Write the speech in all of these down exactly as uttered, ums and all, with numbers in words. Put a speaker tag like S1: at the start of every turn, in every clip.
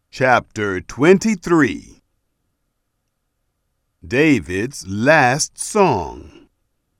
S1: Chapter twenty-three. David's Last Song.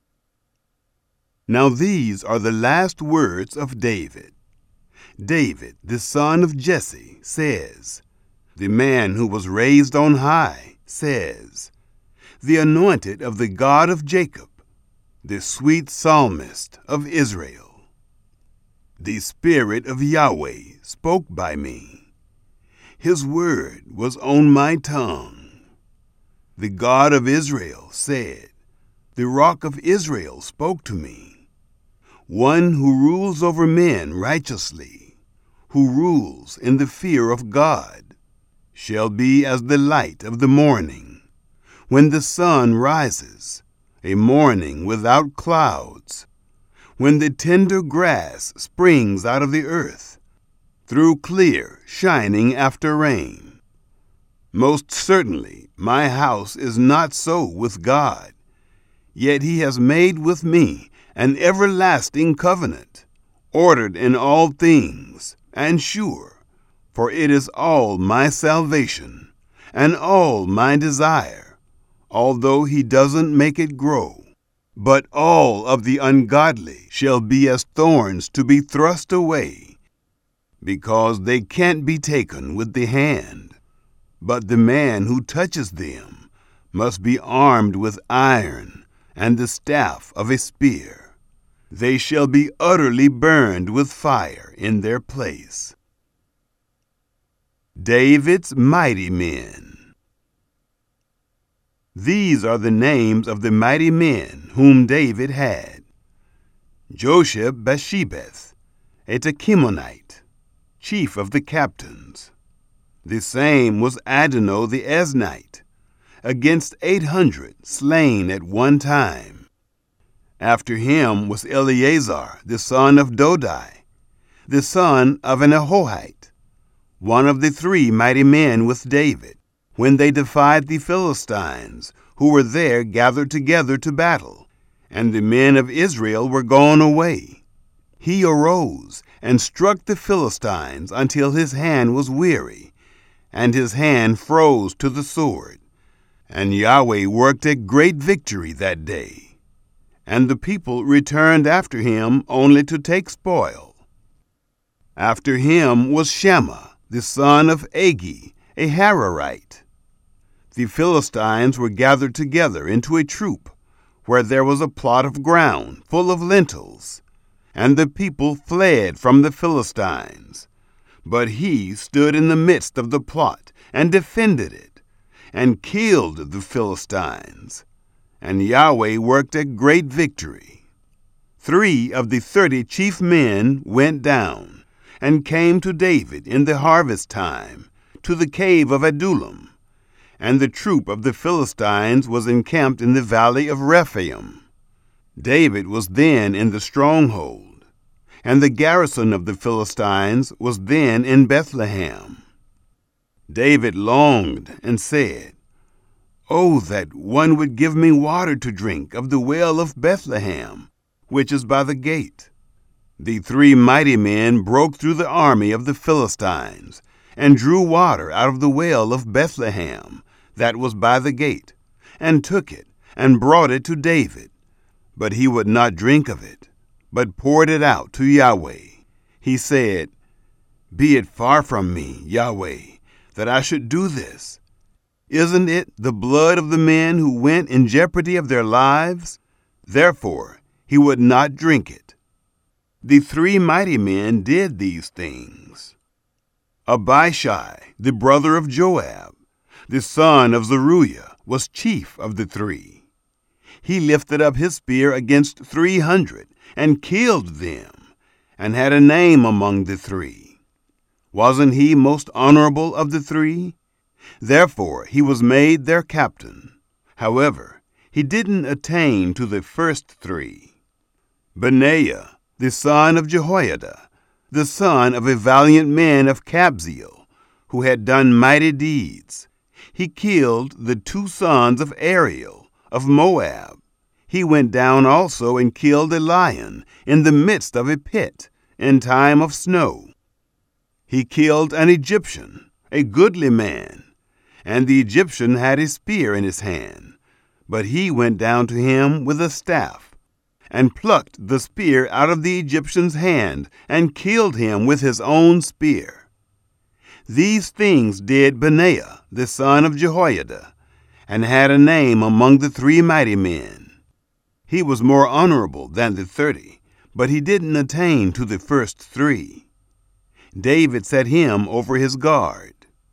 S1: Now these are the last words of David. David, the son of Jesse, says, the man who was raised on high, says, the anointed of the God of Jacob, the sweet psalmist of Israel. The Spirit of Yahweh spoke by me. His word was on my tongue. The God of Israel said, the Rock of Israel spoke to me. One who rules over men righteously, who rules in the fear of God, shall be as the light of the morning, when the sun rises, a morning without clouds, when the tender grass springs out of the earth, through clear, shining after rain. Most certainly my house is not so with God, yet he has made with me an everlasting covenant, ordered in all things, and sure, for it is all my salvation, and all my desire, although he doesn't make it grow. But all of the ungodly shall be as thorns to be thrust away, because they can't be taken with the hand. But the man who touches them must be armed with iron and the staff of a spear. They shall be utterly burned with fire in their place. David's mighty men. These are the names of the mighty men whom David had: Josheb-Basshebeth, a Tekemonite, chief of the captains. The same was Adonai the Eznite, against eight hundred slain at one time. After him was Eleazar the son of Dodai, the son of an Ahohite, one of the three mighty men with David, when they defied the Philistines, who were there gathered together to battle, and the men of Israel were gone away. He arose and struck the Philistines until his hand was weary, and his hand froze to the sword. And Yahweh worked a great victory that day. And the people returned after him only to take spoil. After him was Shammah, the son of Agi, a Hararite. The Philistines were gathered together into a troop, where there was a plot of ground full of lentils. And the people fled from the Philistines. But he stood in the midst of the plot and defended it, and killed the Philistines. And Yahweh worked a great victory. Three of the thirty chief men went down, and came to David in the harvest time, to the cave of Adullam. And the troop of the Philistines was encamped in the valley of Rephaim. David was then in the stronghold, and the garrison of the Philistines was then in Bethlehem. David longed and said, "Oh, that one would give me water to drink of the well of Bethlehem, which is by the gate." The three mighty men broke through the army of the Philistines, and drew water out of the well of Bethlehem, that was by the gate, and took it, and brought it to David. But he would not drink of it, but poured it out to Yahweh. He said, "Be it far from me, Yahweh, that I should do this. Isn't it the blood of the men who went in jeopardy of their lives?" Therefore he would not drink it. The three mighty men did these things. Abishai, the brother of Joab, the son of Zeruiah, was chief of the three. He lifted up his spear against three hundred, and killed them, and had a name among the three. Wasn't he most honorable of the three? Therefore he was made their captain. However, he didn't attain to the first three. Benaiah, the son of Jehoiada, the son of a valiant man of Kabzeel, who had done mighty deeds. He killed the two sons of Ariel, of Moab. He went down also and killed a lion in the midst of a pit in time of snow. He killed an Egyptian, a goodly man, and the Egyptian had a spear in his hand. But he went down to him with a staff, and plucked the spear out of the Egyptian's hand, and killed him with his own spear. These things did Benaiah, the son of Jehoiada, and had a name among the three mighty men. He was more honorable than the thirty, but he didn't attain to the first three. David set him over his guard.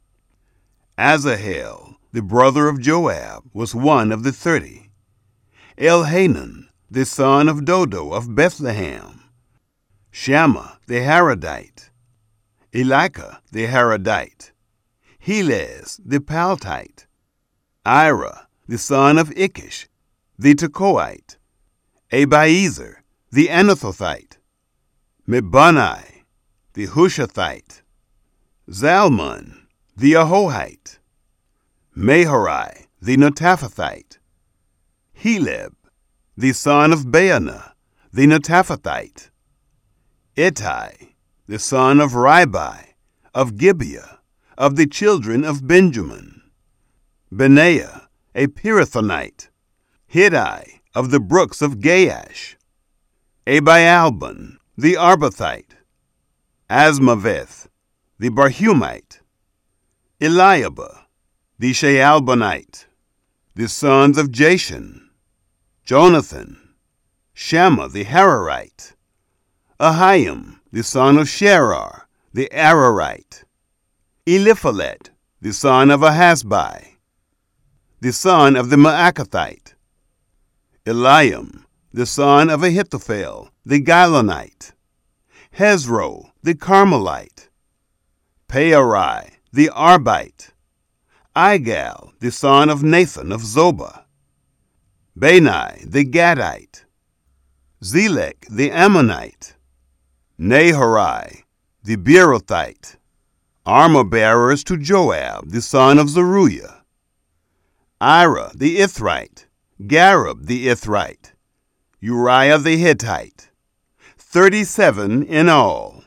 S1: Asahel, the brother of Joab, was one of the thirty. Elhanan, the son of Dodo of Bethlehem. Shammah the Harodite. Elika the Harodite. Helez the Paltite. Ira, the son of Ikish, the Tekoite. Abiezer, the Anathothite. Mebunai, the Hushathite. Zalmon, the Ahohite. Maharai, the Netophathite. Heleb, the son of Baanah, the Netophathite. Ittai, the son of Ribai, of Gibeah, of the children of Benjamin. Benaiah, a Pirathonite. Hiddai, of the brooks of Gaash. Abialbon, the Arbathite. Asmaveth, the Barhumite. Eliabah, the Shaalbonite. The sons of Jashan. Jonathan. Shammah the Hararite. Ahiam, the son of Sherar, the Ararite. Eliphalet, the son of Ahasbai, the son of the Maacathite. Eliam, the son of Ahithophel, the Gilonite. Hezro, the Carmelite. Pearai, the Arbite. Igal, the son of Nathan of Zobah. Bani, the Gadite. Zelek, the Ammonite. Naharai, the Beerothite. Armor-bearers to Joab, the son of Zeruiah. Ira, the Ithrite. Gareb, the Ithrite. Uriah the Hittite. Thirty-seven in all.